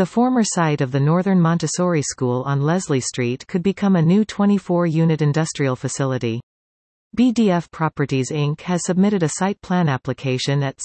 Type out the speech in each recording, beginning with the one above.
The former site of the Northern Montessori School on Leslie Street could become a new 24-unit industrial facility. BDF Properties Inc. has submitted a site plan application at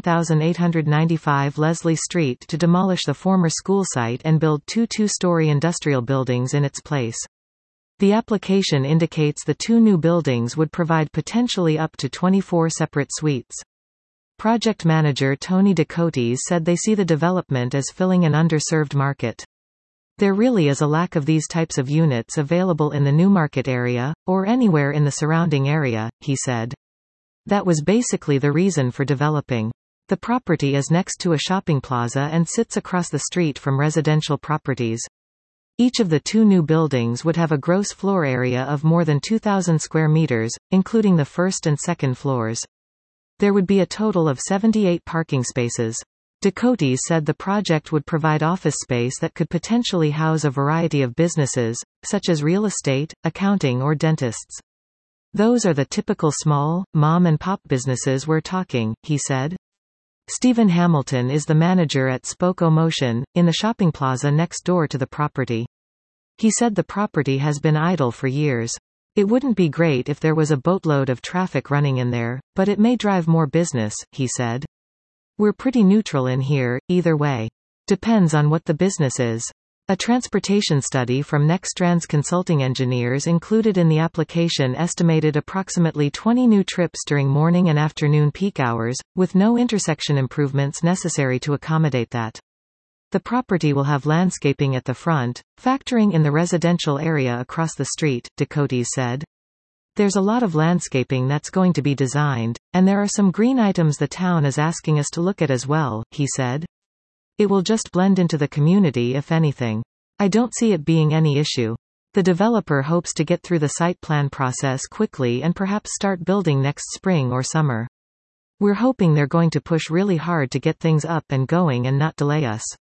17,895 Leslie Street to demolish the former school site and build two two-story industrial buildings in its place. The application indicates the two new buildings would provide potentially up to 24 separate suites. Project manager Tony Ducotes said they see the development as filling an underserved market. There really is a lack of these types of units available in the Newmarket area, or anywhere in the surrounding area, he said. That was basically the reason for developing. The property is next to a shopping plaza and sits across the street from residential properties. Each of the two new buildings would have a gross floor area of more than 2,000 square meters, including the first and second floors. There would be a total of 78 parking spaces. Ducotes said the project would provide office space that could potentially house a variety of businesses, such as real estate, accounting or dentists. Those are the typical small, mom-and-pop businesses we're talking, he said. Stephen Hamilton is the manager at Spoko Motion, in the shopping plaza next door to the property. He said the property has been idle for years. It wouldn't be great if there was a boatload of traffic running in there, but it may drive more business, he said. We're pretty neutral in here, either way. Depends on what the business is. A transportation study from Nextrans Consulting Engineers included in the application estimated approximately 20 new trips during morning and afternoon peak hours, with no intersection improvements necessary to accommodate that. The property will have landscaping at the front, factoring in the residential area across the street, Ducotes said. There's a lot of landscaping that's going to be designed, and there are some green items the town is asking us to look at as well, he said. It will just blend into the community if anything. I don't see it being any issue. The developer hopes to get through the site plan process quickly and perhaps start building next spring or summer. We're hoping they're going to push really hard to get things up and going and not delay us.